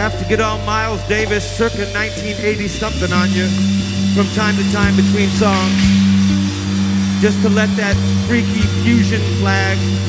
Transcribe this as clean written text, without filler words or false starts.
have to get all Miles Davis circa 1980 something on you from time to time between songs, just to let that freaky fusion flag